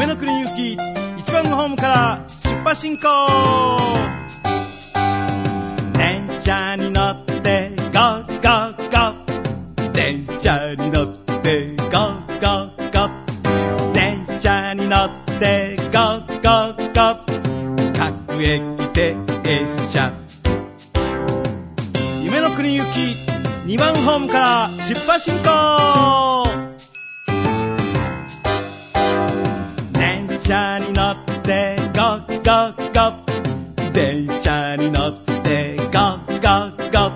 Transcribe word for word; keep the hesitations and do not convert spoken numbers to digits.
夢の国行き一番ホームから出発進行。電車に乗ってゴーゴーゴー、電車に乗ってゴーゴーゴー、電車に乗ってゴーゴーゴー、各駅停車。夢の国行きにばんホームから出発進行。電車に乗ってゴーゴーゴー、電車に乗ってゴーゴーゴ